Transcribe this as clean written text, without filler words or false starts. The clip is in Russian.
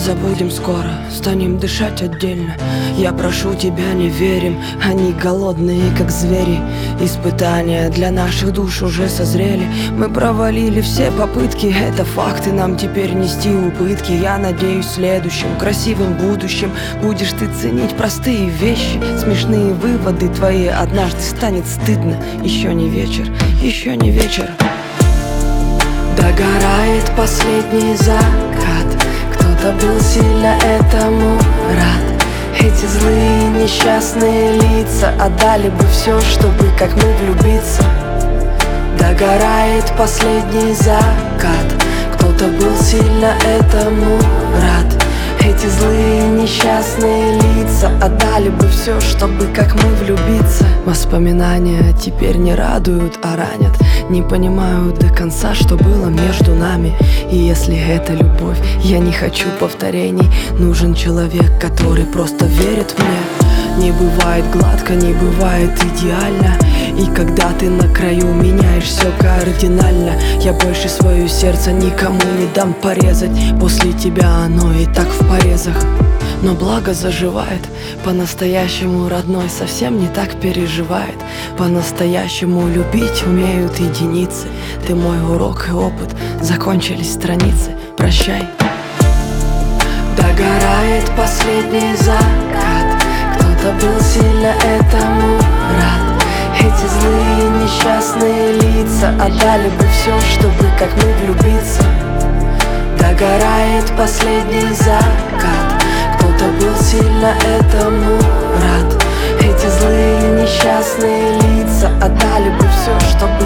забудем скоро, станем дышать отдельно. Я прошу тебя, не верим, они голодные, как звери. Испытания для наших душ уже созрели. Мы провалили все попытки, это факты, нам теперь нести убытки. Я надеюсь, в следующем красивом будущем будешь ты ценить простые вещи. Смешные выводы твои, однажды станет стыдно. Еще не вечер, еще не вечер. Догорает последний закат, кто-то был сильно этому рад. Эти злые несчастные лица отдали бы все, чтобы как мы влюбиться. Догорает последний закат, кто-то был сильно этому рад. Эти злые несчастные лица отдали бы все, чтобы как мы влюбиться. Воспоминания теперь не радуют, а ранят. Не понимаю до конца, что было между нами. И если это любовь, я не хочу повторений. Нужен человек, который просто верит в меня. Не бывает гладко, не бывает идеально. И когда ты на краю, меняешь все кардинально. Я больше свое сердце никому не дам порезать. После тебя оно и так в порезах. Но благо заживает. По-настоящему родной совсем не так переживает. По-настоящему любить умеют единицы. Ты мой урок и опыт, закончились страницы. Прощай. Догорает последний закат, кто-то был сильно этому рад. Эти злые несчастные лица отдали бы все, чтобы как мы влюбиться. Догорает последний закат, кто-то был сильно этому рад. Эти злые несчастные лица отдали бы все, чтобы